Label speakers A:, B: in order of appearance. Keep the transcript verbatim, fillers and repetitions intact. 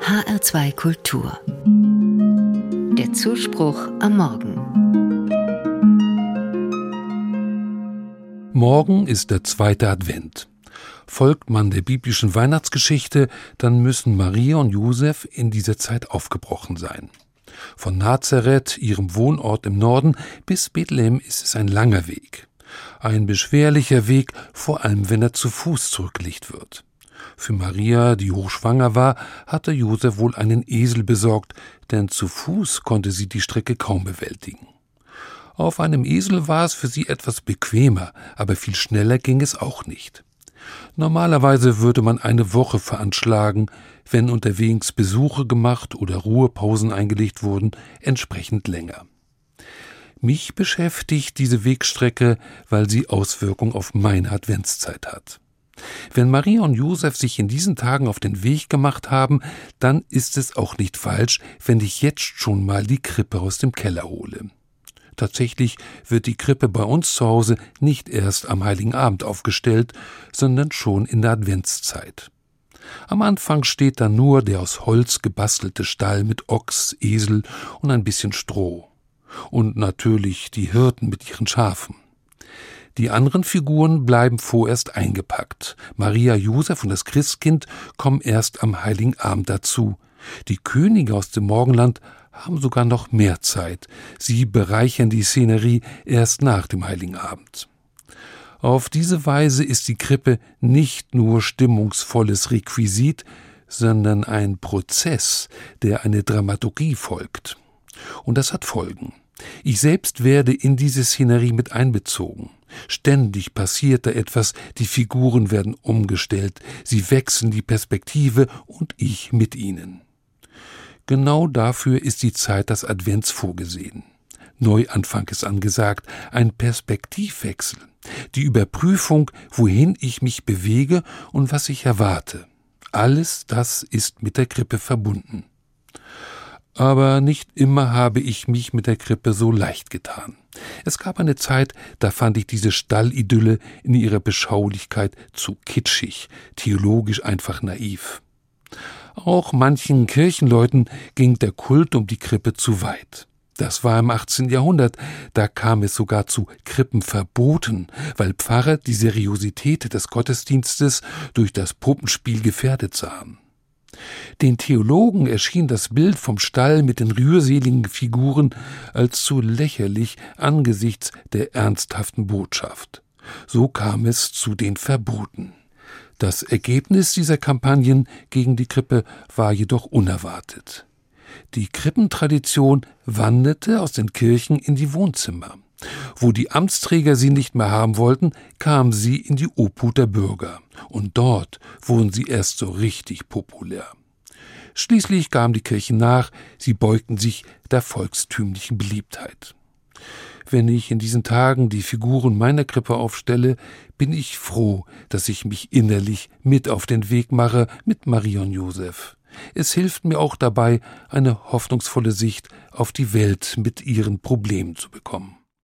A: H R zwei Kultur. Der Zuspruch am Morgen.
B: Morgen ist der zweite Advent. Folgt man der biblischen Weihnachtsgeschichte, dann müssen Maria und Josef in dieser Zeit aufgebrochen sein. Von Nazareth, ihrem Wohnort im Norden, bis Bethlehem ist es ein langer Weg. Ein beschwerlicher Weg, vor allem wenn er zu Fuß zurückgelegt wird. Für Maria, die hochschwanger war, hatte Josef wohl einen Esel besorgt, denn zu Fuß konnte sie die Strecke kaum bewältigen. Auf einem Esel war es für sie etwas bequemer, aber viel schneller ging es auch nicht. Normalerweise würde man eine Woche veranschlagen, wenn unterwegs Besuche gemacht oder Ruhepausen eingelegt wurden, entsprechend länger. Mich beschäftigt diese Wegstrecke, weil sie Auswirkungen auf meine Adventszeit hat. Wenn Maria und Josef sich in diesen Tagen auf den Weg gemacht haben, dann ist es auch nicht falsch, wenn ich jetzt schon mal die Krippe aus dem Keller hole. Tatsächlich wird die Krippe bei uns zu Hause nicht erst am Heiligen Abend aufgestellt, sondern schon in der Adventszeit. Am Anfang steht dann nur der aus Holz gebastelte Stall mit Ochs, Esel und ein bisschen Stroh. Und natürlich die Hirten mit ihren Schafen. Die anderen Figuren bleiben vorerst eingepackt. Maria, Josef und das Christkind kommen erst am Heiligen Abend dazu. Die Könige aus dem Morgenland haben sogar noch mehr Zeit. Sie bereichern die Szenerie erst nach dem Heiligen Abend. Auf diese Weise ist die Krippe nicht nur stimmungsvolles Requisit, sondern ein Prozess, der eine Dramaturgie folgt. Und das hat Folgen. Ich selbst werde in diese Szenerie mit einbezogen. Ständig passiert da etwas, die Figuren werden umgestellt, sie wechseln die Perspektive und ich mit ihnen. Genau dafür ist die Zeit des Advents vorgesehen. Neuanfang ist angesagt, ein Perspektivwechsel, die Überprüfung, wohin ich mich bewege und was ich erwarte. Alles das ist mit der Krippe verbunden. Aber nicht immer habe ich mich mit der Krippe so leicht getan. Es gab eine Zeit, da fand ich diese Stallidylle in ihrer Beschaulichkeit zu kitschig, theologisch einfach naiv. Auch manchen Kirchenleuten ging der Kult um die Krippe zu weit. Das war im achtzehnten Jahrhundert, da kam es sogar zu Krippenverboten, weil Pfarrer die Seriosität des Gottesdienstes durch das Puppenspiel gefährdet sahen. Den Theologen erschien das Bild vom Stall mit den rührseligen Figuren als zu lächerlich angesichts der ernsthaften Botschaft. So kam es zu den Verboten. Das Ergebnis dieser Kampagnen gegen die Krippe war jedoch unerwartet. Die Krippentradition wanderte aus den Kirchen in die Wohnzimmer. Wo die Amtsträger sie nicht mehr haben wollten, kam sie in die Obhut der Bürger. Und dort wurden sie erst so richtig populär. Schließlich gaben die Kirchen nach, sie beugten sich der volkstümlichen Beliebtheit. Wenn ich in diesen Tagen die Figuren meiner Krippe aufstelle, bin ich froh, dass ich mich innerlich mit auf den Weg mache mit Maria und Josef. Es hilft mir auch dabei, eine hoffnungsvolle Sicht auf die Welt mit ihren Problemen zu bekommen.